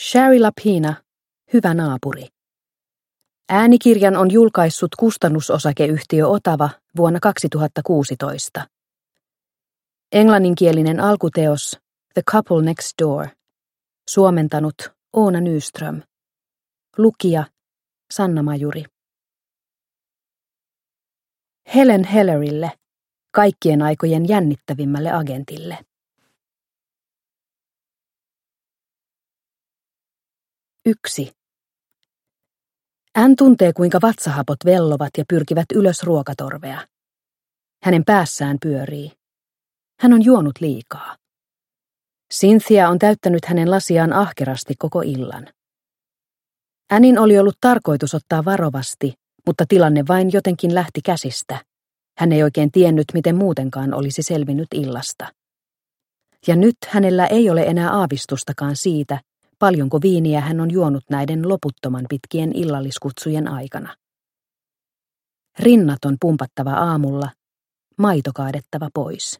Shari Lapina, hyvä naapuri. Äänikirjan on julkaissut kustannusosakeyhtiö Otava vuonna 2016. Englanninkielinen alkuteos The Couple Next Door. Suomentanut Oona Nyström. Lukija Sanna Majuri. Helen Hellerille, kaikkien aikojen jännittävimmälle agentille. Yksi. Hän tuntee, kuinka vatsahapot vellovat ja pyrkivät ylös ruokatorvea. Hänen päässään pyörii. Hän on juonut liikaa. Cynthia on täyttänyt hänen lasiaan ahkerasti koko illan. Annin oli ollut tarkoitus ottaa varovasti, mutta tilanne vain jotenkin lähti käsistä. Hän ei oikein tiennyt, miten muutenkaan olisi selvinnyt illasta. Ja nyt hänellä ei ole enää aavistustakaan siitä, paljonko viiniä hän on juonut näiden loputtoman pitkien illalliskutsujen aikana. Rinnat on pumpattava aamulla, maito kaadettava pois.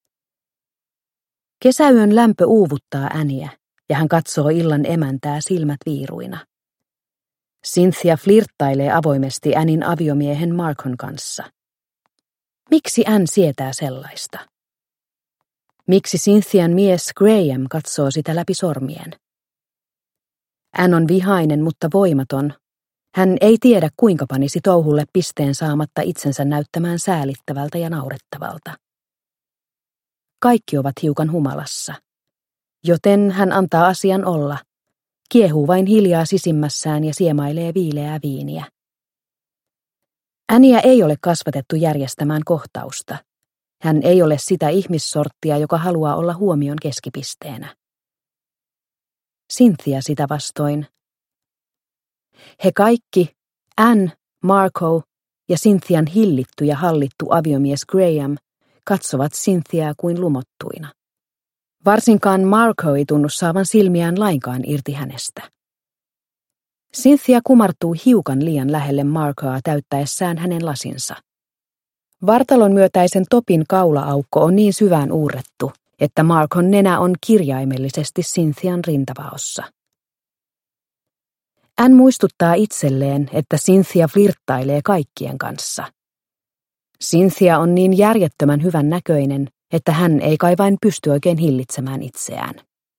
Kesäyön lämpö uuvuttaa Anniä, ja hän katsoo illan emäntää silmät viiruina. Cynthia flirttailee avoimesti Annin aviomiehen Marcon kanssa. Miksi Ann sietää sellaista? Miksi Cynthian mies Graham katsoo sitä läpi sormien? Ann on vihainen, mutta voimaton. Hän ei tiedä, kuinka panisi touhulle pisteen saamatta itsensä näyttämään säälittävältä ja naurettavalta. Kaikki ovat hiukan humalassa, joten hän antaa asian olla, kiehuu vain hiljaa sisimmässään ja siemailee viileää viiniä. Anniä ei ole kasvatettu järjestämään kohtausta. Hän ei ole sitä ihmissorttia, joka haluaa olla huomion keskipisteenä. Cynthia sitä vastoin. He kaikki, Ann, Marco ja Cynthian hillitty ja hallittu aviomies Graham, katsovat Cynthiaa kuin lumottuina. Varsinkaan Marco ei tunnu saavan silmiään lainkaan irti hänestä. Cynthia kumartuu hiukan liian lähelle Marcoa täyttäessään hänen lasinsa. Vartalon myötäisen topin kaula-aukko on niin syvään uurrettu, että Marcon nenä on kirjaimellisesti Cynthian rintavaossa. Ann muistuttaa itselleen, että Cynthia flirttailee kaikkien kanssa. Cynthia on niin järjettömän hyvän näköinen, että hän ei kai vain pysty oikein hillitsemään itseään.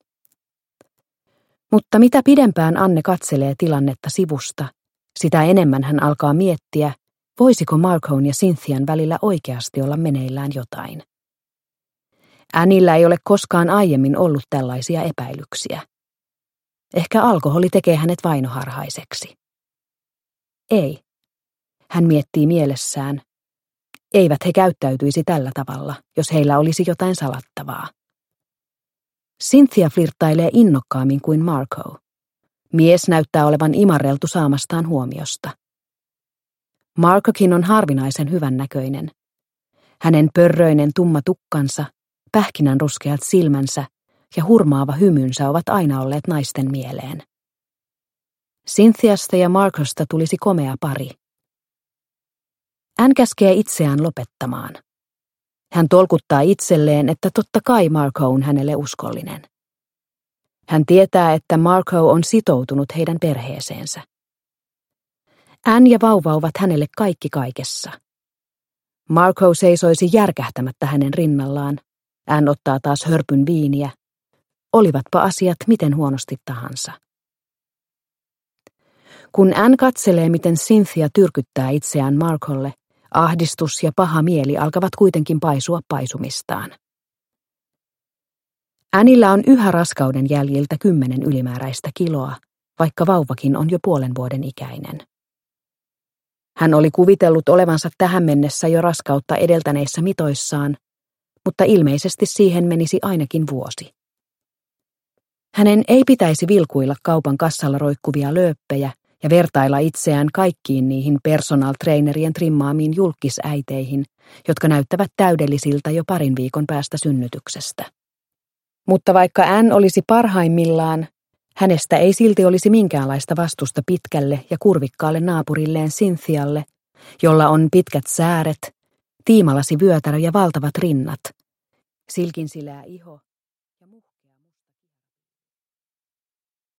Mutta mitä pidempään Anne katselee tilannetta sivusta, sitä enemmän hän alkaa miettiä, voisiko Marcon ja Cynthian välillä oikeasti olla meneillään jotain. Annilla ei ole koskaan aiemmin ollut tällaisia epäilyksiä. Ehkä alkoholi tekee hänet vainoharhaiseksi. Ei. Hän miettii mielessään. Eivät he käyttäytyisi tällä tavalla, jos heillä olisi jotain salattavaa. Cynthia flirttailee innokkaammin kuin Marco. Mies näyttää olevan imarreltu saamastaan huomiosta. Marcokin on harvinaisen hyvän näköinen. Hänen pörröinen tumma tukkansa, pähkinänruskeat silmänsä ja hurmaava hymynsä ovat aina olleet naisten mieleen. Cynthiasta ja Marcosta tulisi komea pari. Ann käskee itseään lopettamaan. Hän tolkuttaa itselleen, että totta kai Marco on hänelle uskollinen. Hän tietää, että Marco on sitoutunut heidän perheeseensä. Ann ja vauva ovat hänelle kaikki kaikessa. Marco seisoisi järkähtämättä hänen rinnallaan. Ann ottaa taas hörpyn viiniä. Olivatpa asiat miten huonosti tahansa. Kun Ann katselee, miten Cynthia tyrkyttää itseään Marcolle, ahdistus ja paha mieli alkavat kuitenkin paisua paisumistaan. Annilla on yhä raskauden jäljiltä 10 ylimääräistä kiloa, vaikka vauvakin on jo 0,5 vuoden ikäinen. Hän oli kuvitellut olevansa tähän mennessä jo raskautta edeltäneissä mitoissaan, mutta ilmeisesti siihen menisi ainakin vuosi. Hänen ei pitäisi vilkuilla kaupan kassalla roikkuvia lööppejä ja vertailla itseään kaikkiin niihin personal trainerien trimmaamiin julkisäiteihin, jotka näyttävät täydellisiltä jo 2 viikon päästä synnytyksestä. Mutta vaikka Ann olisi parhaimmillaan, hänestä ei silti olisi minkäänlaista vastusta pitkälle ja kurvikkaalle naapurilleen Cynthialle, jolla on pitkät sääret, tiimalasi vyötärö ja valtavat rinnat, silkinsilää iho